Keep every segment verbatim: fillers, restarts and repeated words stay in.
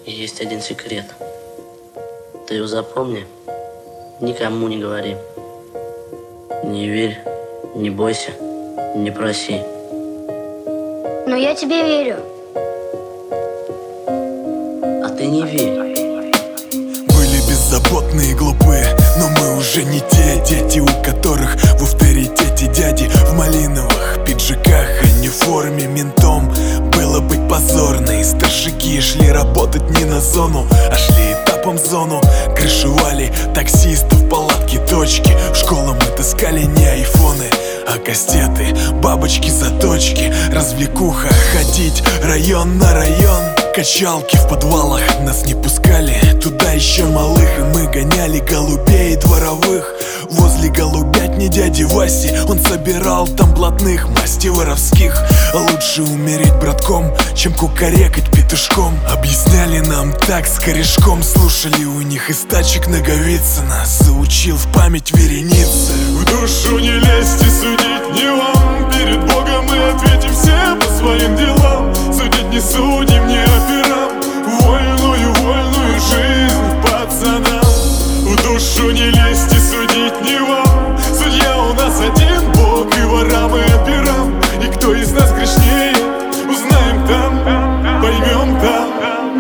Есть один секрет. Ты его запомни, никому не говори. Не верь, не бойся, не проси. Но я тебе верю. А ты не верь. Были беззаботные и глупые, но мы уже не те дети, у которых в авторитете дяди. В малиновых пиджаках, а не в форме ментом было быть позорно. И старшики шли работать не на зону, а шли этапом в зону. Крышевали таксистов, палатки, точки. В школу мы таскали не айфоны, а кастеты, бабочки, заточки. Развлекуха, ходить район на район. Качалки в подвалах, нас не пускали туда еще малых. И мы гоняли голубей дворовых возле голубятни дяди Васи. Он собирал там блатных, масти воровских. Лучше умереть братком, чем кукарекать петушком. Объясняли нам так с корешком. Слушали у них из тачек Наговицына. Заучил в память вереницы. В душу не лезьте, судить не вам. Перед Богом мы ответим все по своим делам. Судить не судим, не операм. Вольную, вольную жизнь пацанам. В душу не лезьте, судить не вам. Судья у нас один Бог, и ворам, и операм. И кто из нас грешнее, узнаем там, поймем там.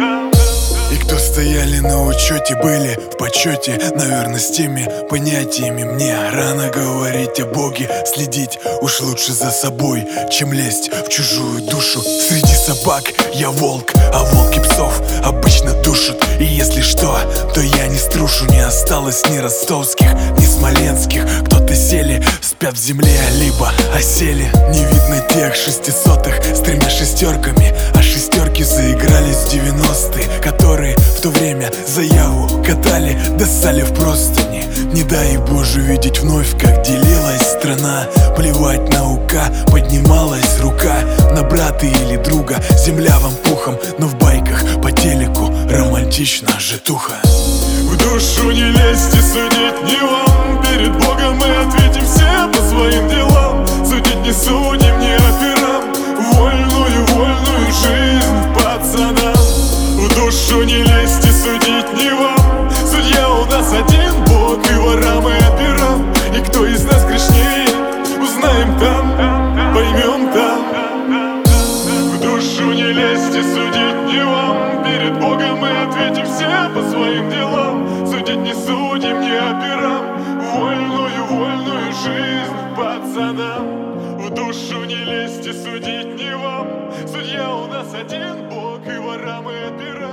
И кто стояли на учете, были в почете. Наверное, с теми понятиями мне рано говорить о Боге. Следить уж лучше за собой, чем лезть в чужую душу. Среди собак я волк, а волки псов обычно душат. И если что, то я не струшу. Не осталось ни ростовских, ни смоленских. Кто-то сели, спят в земле, либо осели. Не видно тех шестисотых с тремя шестерками. А шестерки заигрались в девяностые, которые в то время заяву катали, досали в простыни. Не дай Боже видеть вновь, как делилась страна. Плевать на ука, поднималась рука на брата или друга. Земля вам пухом, но в байках по телеку романтично житуха. В душу не лезьте, судить не вам. Перед Богом мы ответим все по своим делам. Судить не судим, не операм. Вольную, вольную жизнь пацанам. В душу не лезьте, судить не вам. Судья у нас один Бог, и ворам, и операм. И кто из нас грешнее, узнаем там, поймем там. В душу не лезьте, судить не вам. Перед Богом мы ответим все по своим делам. Судить не судим, не операм. Вольную, вольную жизнь пацанам. В душу не лезьте, судить не вам. Судья у нас один Бог, и ворам, и операм.